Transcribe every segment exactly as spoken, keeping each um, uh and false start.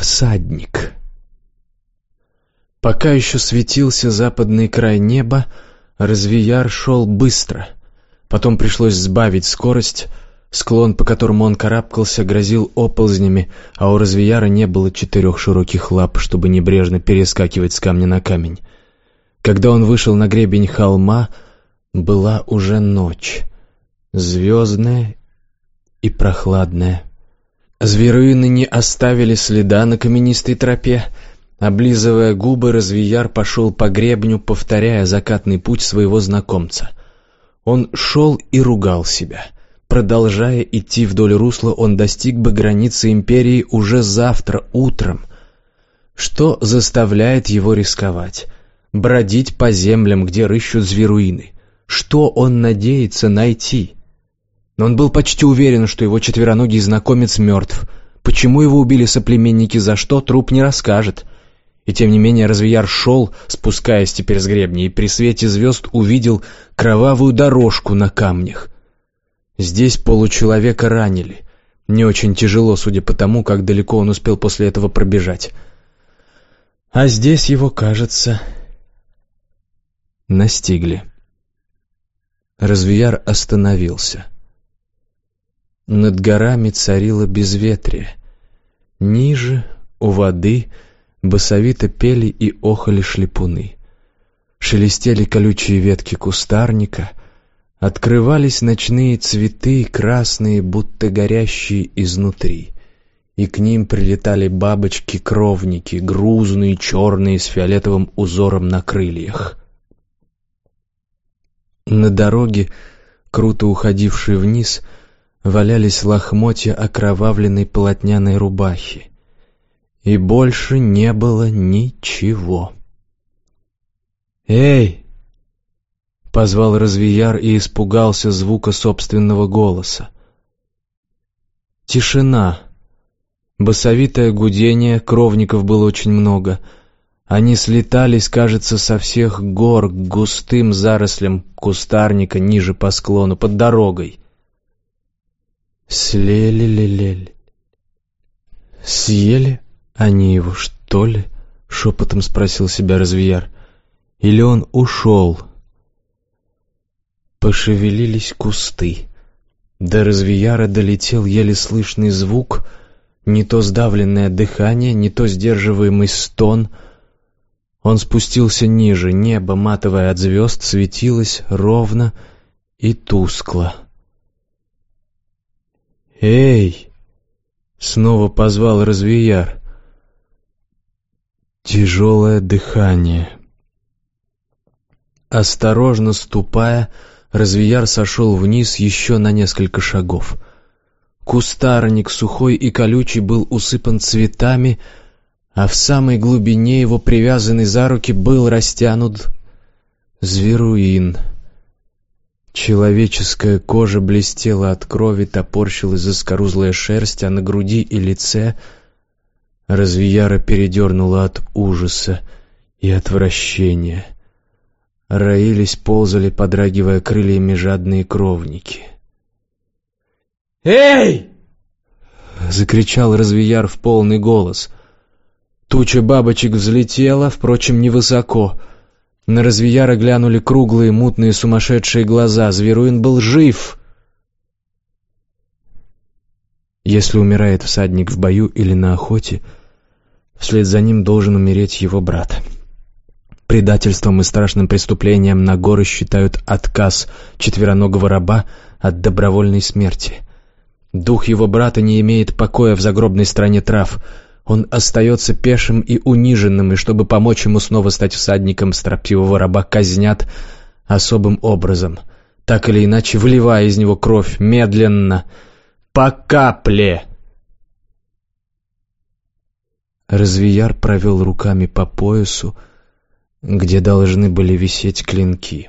всадник. Пока еще светился западный край неба, Развияр шел быстро. Потом пришлось сбавить скорость. Склон, по которому он карабкался, грозил оползнями, а у Развияра не было четырех широких лап, чтобы небрежно перескакивать с камня на камень. Когда он вышел на гребень холма, была уже ночь, звездная и прохладная. Зверюины не оставили следа на каменистой тропе. Облизывая губы, Развияр пошел по гребню, повторяя закатный путь своего знакомца. Он шел и ругал себя. Продолжая идти вдоль русла, он достиг бы границы империи уже завтра утром. Что заставляет его рисковать? Бродить по землям, где рыщут зверюины? Что он надеется найти? Но он был почти уверен, что его четвероногий знакомец мертв. Почему его убили соплеменники, за что, труп не расскажет. И тем не менее Развияр шел, спускаясь теперь с гребня, и при свете звезд увидел кровавую дорожку на камнях. Здесь получеловека ранили. Не очень тяжело, судя по тому, как далеко он успел после этого пробежать. А здесь его, кажется, настигли. Развияр остановился. Над горами царило безветрие. Ниже, у воды, басовито пели и охали шлепуны. Шелестели колючие ветки кустарника, открывались ночные цветы, красные, будто горящие изнутри, и к ним прилетали бабочки-кровники, грузные, черные, с фиолетовым узором на крыльях. На дороге, круто уходившей вниз, валялись лохмотья окровавленной полотняной рубахи. И больше не было ничего. «Эй!» — позвал Развияр и испугался звука собственного голоса. Тишина. Басовитое гудение, кровников было очень много. Они слетались, кажется, со всех гор к густым зарослям кустарника ниже по склону, под дорогой. «Слели-лелель. Съели они его, что ли?» — шепотом спросил себя Развияр. «Или он ушел?» Пошевелились кусты. До Развияра долетел еле слышный звук, не то сдавленное дыхание, не то сдерживаемый стон. Он спустился ниже, небо, матовое от звезд, светилось ровно и тускло. «Эй!» — снова позвал Развияр. Тяжелое дыхание. Осторожно ступая, Развияр сошел вниз еще на несколько шагов. Кустарник, сухой и колючий, был усыпан цветами, а в самой глубине его, привязанный за руки, был растянут зверюин. Человеческая кожа блестела от крови, топорщилась заскорузлая шерсть, а на груди и лице Развияра передернуло от ужаса и отвращения. Роились, ползали, подрагивая крыльями, жадные кровники. «Эй!» — закричал Развияр в полный голос. Туча бабочек взлетела, впрочем, невысоко. На Развияра глянули круглые, мутные, сумасшедшие глаза. Зверюин был жив. Если умирает всадник в бою или на охоте, вслед за ним должен умереть его брат. Предательством и страшным преступлением на горы считают отказ четвероногого раба от добровольной смерти. Дух его брата не имеет покоя в загробной стране трав. Он остается пешим и униженным, и чтобы помочь ему снова стать всадником, строптивого раба казнят особым образом, так или иначе выливая из него кровь медленно, по капле. Развияр провел руками по поясу, где должны были висеть клинки.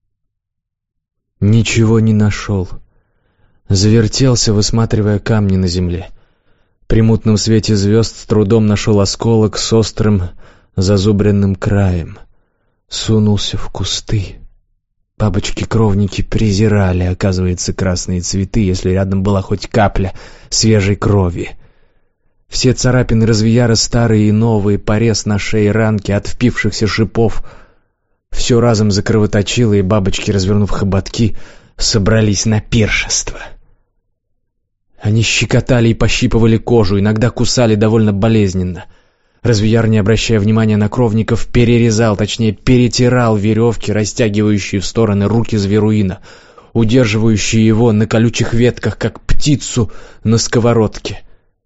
Ничего не нашел. Завертелся, высматривая камни на земле. При мутном свете звезд с трудом нашел осколок с острым зазубренным краем. Сунулся в кусты. Бабочки-кровники презирали, оказывается, красные цветы, если рядом была хоть капля свежей крови. Все царапины развияра, старые и новые, порез на шее, ранки от впившихся шипов. Все разом закровоточило, и бабочки, развернув хоботки, собрались на пиршество. Они щекотали и пощипывали кожу, иногда кусали довольно болезненно. Развияр, не обращая внимания на кровников, перерезал, точнее перетирал веревки, растягивающие в стороны руки Зверуина, удерживающие его на колючих ветках, как птицу на сковородке.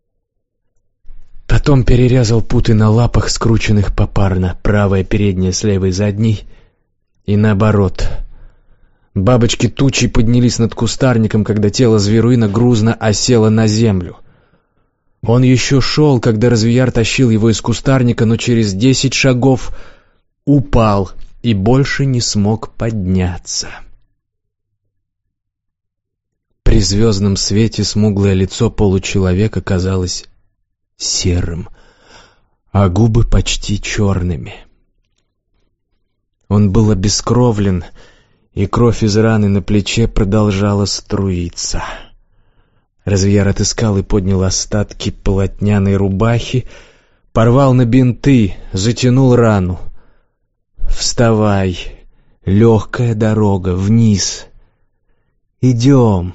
Потом перерезал путы на лапах, скрученных попарно, правая передняя с левой задней, и наоборот. Бабочки тучей поднялись над кустарником, когда тело Зверуина грузно осело на землю. Он еще шел, когда Развияр тащил его из кустарника, но через десять шагов упал и больше не смог подняться. При звездном свете смуглое лицо получеловека казалось серым, а губы почти черными. Он был обескровлен, и кровь из раны на плече продолжала струиться. Развияр отыскал и поднял остатки полотняной рубахи, порвал на бинты, затянул рану. «Вставай, легкая дорога, вниз. Идем».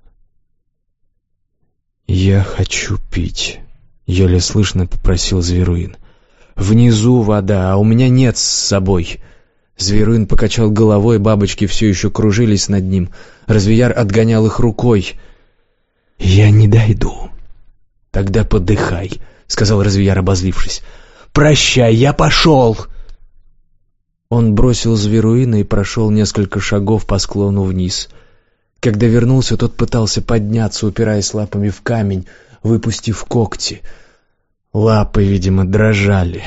«Я хочу пить», — еле слышно попросил Зверуин. «Внизу вода, а у меня нет с собой». Зверуин покачал головой, бабочки все еще кружились над ним. Развияр отгонял их рукой. «Я не дойду». «Тогда подыхай», — сказал Развияр, обозлившись. «Прощай, я пошел». Он бросил Зверуина и прошел несколько шагов по склону вниз. Когда вернулся, тот пытался подняться, упираясь лапами в камень, выпустив когти. Лапы, видимо, дрожали.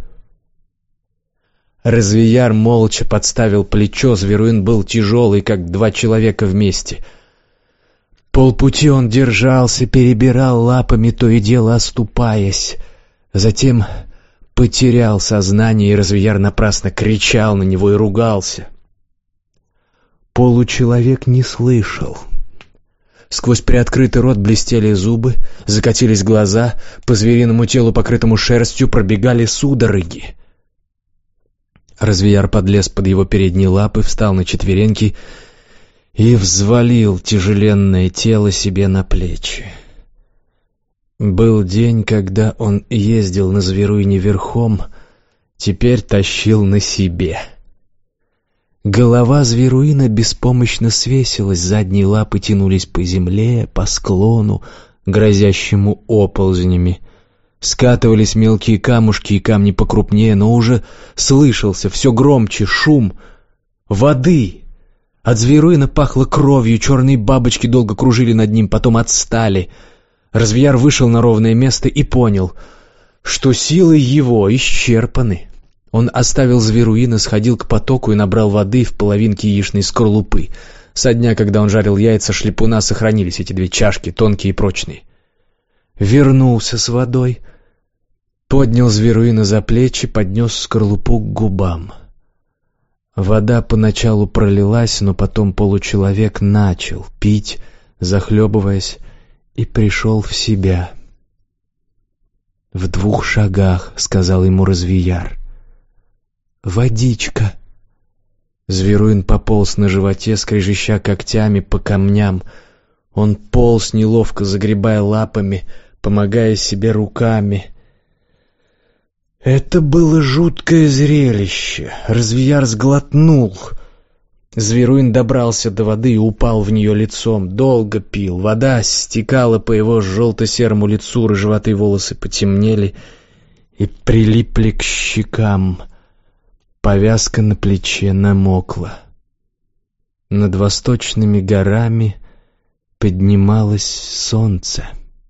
Развияр молча подставил плечо, Зверуин был тяжелый, как два человека вместе. Полпути он держался, перебирал лапами, то и дело оступаясь. Затем потерял сознание, и Развияр напрасно кричал на него и ругался. Получеловек не слышал. Сквозь приоткрытый рот блестели зубы, закатились глаза, по звериному телу, покрытому шерстью, пробегали судороги. Развияр подлез под его передние лапы, встал на четвереньки и взвалил тяжеленное тело себе на плечи. Был день, когда он ездил на Зверуине верхом, теперь тащил на себе. Голова Зверуина беспомощно свесилась, задние лапы тянулись по земле, по склону, грозящему оползнями. Скатывались мелкие камушки и камни покрупнее, но уже слышался все громче шум воды. От Зверуина пахло кровью, черные бабочки долго кружили над ним, потом отстали. Развияр вышел на ровное место и понял, что силы его исчерпаны. Он оставил Зверуина, сходил к потоку и набрал воды в половинке яичной скорлупы. Со дня, когда он жарил яйца шляпуна, сохранились эти две чашки, тонкие и прочные. Вернулся с водой, поднял Зверуина за плечи, поднес скорлупу к губам. Вода поначалу пролилась, но потом получеловек начал пить, захлебываясь, и пришел в себя. «В двух шагах», — сказал ему Развияр. «Водичка». Зверуин пополз на животе, скрежеща когтями по камням. Он полз, неловко загребая лапами, помогая себе руками. Это было жуткое зрелище. Развияр сглотнул. Зверуин добрался до воды и упал в нее лицом. Долго пил. Вода стекала по его желто-серому лицу, рыжеватые волосы потемнели и прилипли к щекам. Повязка на плече намокла. Над восточными горами поднималось солнце.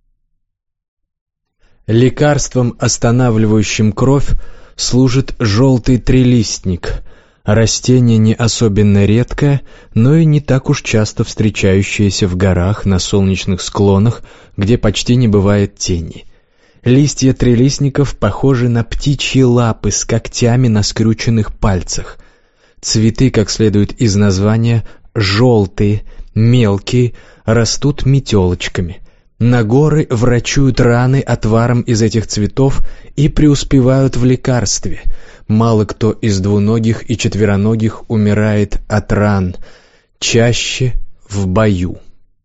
Лекарством, останавливающим кровь, служит желтый трилистник, растение не особенно редкое, но и не так уж часто встречающееся в горах, на солнечных склонах, где почти не бывает тени. Листья трилистников похожи на птичьи лапы с когтями на скрюченных пальцах. Цветы, как следует из названия, желтые, мелкие, растут метелочками. На горы врачуют раны отваром из этих цветов и преуспевают в лекарстве. Мало кто из двуногих и четвероногих умирает от ран, чаще в бою.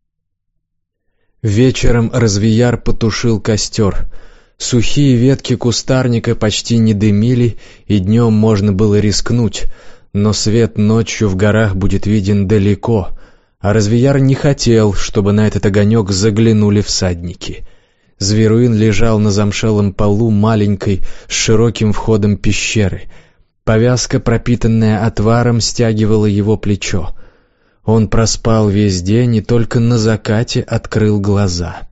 Вечером Развияр потушил костер. Сухие ветки кустарника почти не дымили, и днем можно было рискнуть, но свет ночью в горах будет виден далеко, а Развияр не хотел, чтобы на этот огонек заглянули всадники. Зверуин лежал на замшелом полу маленькой с широким входом пещеры. Повязка, пропитанная отваром, стягивала его плечо. Он проспал весь день и только на закате открыл глаза.